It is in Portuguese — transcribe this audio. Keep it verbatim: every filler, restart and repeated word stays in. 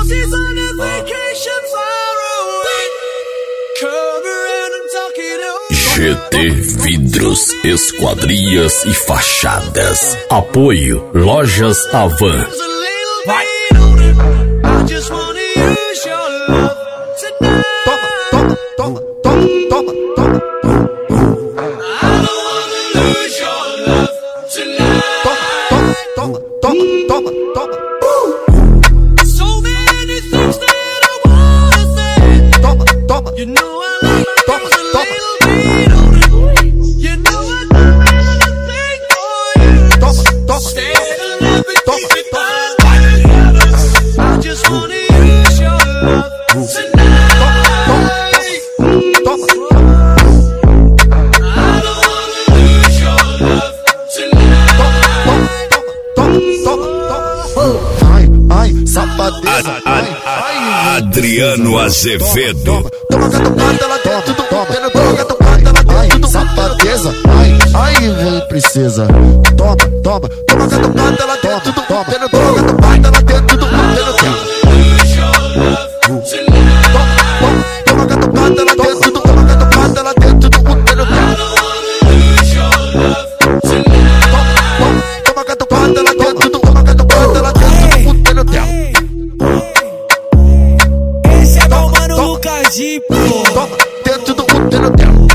she's on a vacation far away. Come around and talk it over. G T Vidros, Esquadrias e Fachadas. Apoio Lojas Avan. Vai. I just wanna use your love tonight. Toma, toma, toma, toma, toma, toma. I don't wanna lose your love tonight. Toma, toma, toma, toma. So many things that I wanna say. Toma, toma. You know I like Toma, those a toma. little bit older. You know I do anything for you. Toma, toma. Stay and let me Toma, keep it toma. by. I just wanna use your love tonight. Toma, I don't wanna lose your love tonight. toma, toma, toma. Ai, ai, safadeza. Ai, ai, Adriano Azevedo. toma catucada, ela tem tudo. Toma, toma catucada, ela tem tudo. Safadeza. Ai, ai, vem princesa. Toma, toma, toma catucada, ela tem tudo. Toma, toma catucada, ela tem tudo. Lose your love tonight. Toma catucada, ela tem tudo. Toma catucada, ela tem tudo. I don't wanna lose your love tonight. Toma catucada, ela tem tudo. Toma catucada, ela tem tudo. Pelo tempo. Esse é meu mano Lucas Di, pô. Toma, tem tudo. Pelo tempo.